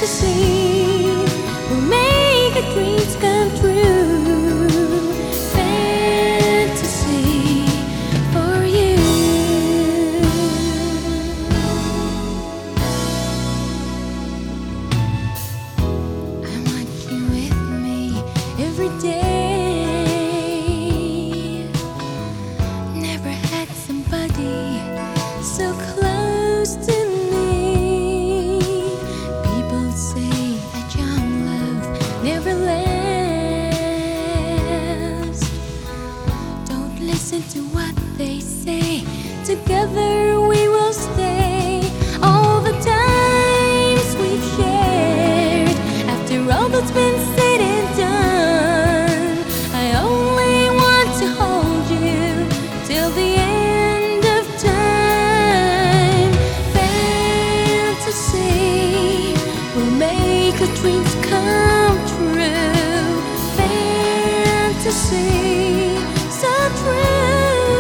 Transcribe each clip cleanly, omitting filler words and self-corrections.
fantasy will make our dreams come true. Fantasy for you. I want you with me every day. Never had somebody so close to me. People say that young love never lasts. Don't listen to what they say. Together we will stay. All the times we've shared, after all that's been said and done, I only want to hold you till the end of time. Fantasy will make our dreams come true. Fantasy, so true.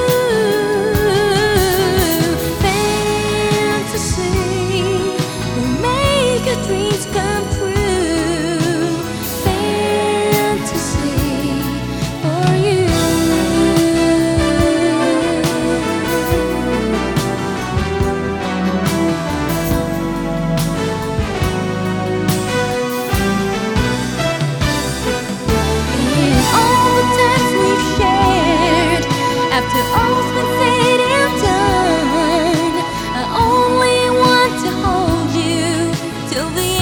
Fantasy will make our dreams come true. Fantasy for you. All the times we've shared, after all's been said and done, I only want to hold you till the